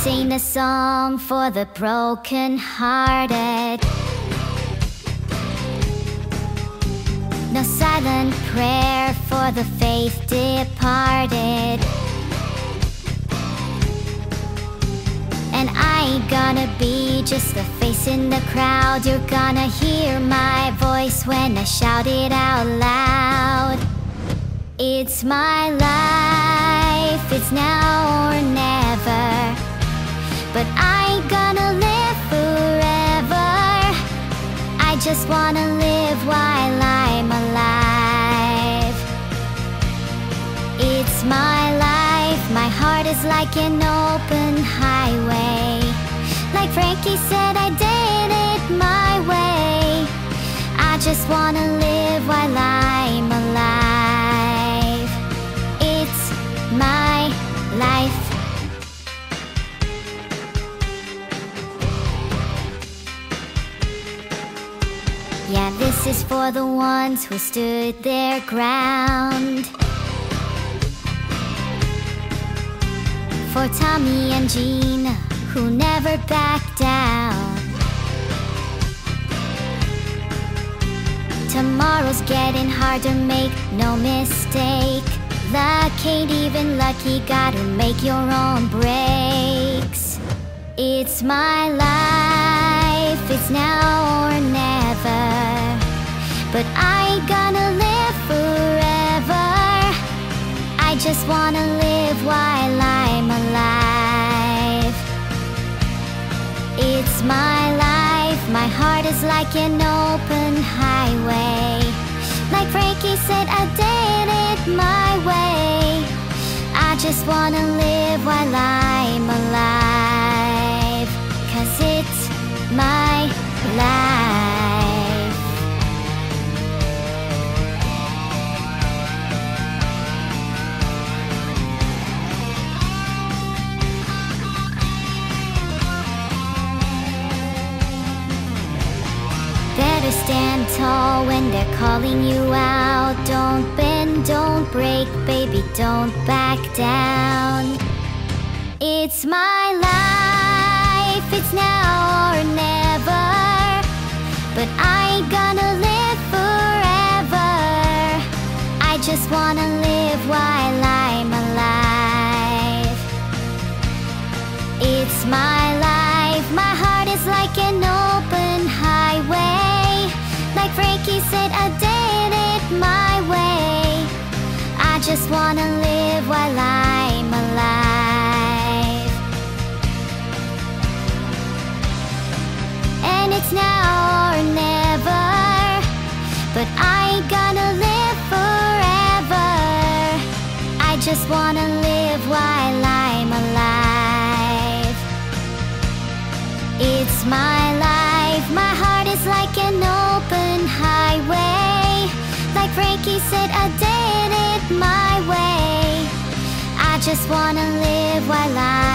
Sing a song for the broken-hearted. No silent prayer for the faith departed. And I ain't gonna be just a face in the crowd. You're gonna hear my voice when I shout it out loud. It's my life, it's now or never. But I ain't gonna live forever. I just wanna live while I'm alive. It's my life, my heart is like an open highway. Like Frankie said, I did it my way. I just wanna live while I'm alive. It's my life. Yeah, this is for the ones who stood their ground. For Tommy and Gina, who never backed down. Tomorrow's getting harder, make no mistake. Luck ain't even lucky, gotta make your own breaks. It's my life, it's now or never. But I ain't gonna live forever. I just wanna live while I'm alive. It's my life, my heart is like an open highway. Like Frankie said, I did it my way. I just wanna live while I'm alive. 'Cause it's my life. Better stand tall when they're calling you out. Don't bend, don't break, baby, don't back down. It's my life, it's now or never. But I ain't gonna live forever. I just wanna live while I'm alive. It's my life, my heart is like an open highway. Like Frankie said, I did it my way. I just wanna live while I'm alive. And it's now or never. But I ain't gonna live forever. I just wanna live while I'm alive. It's my life, my heart is like an open highway. Like Frankie said, I did it my way. I just wanna live while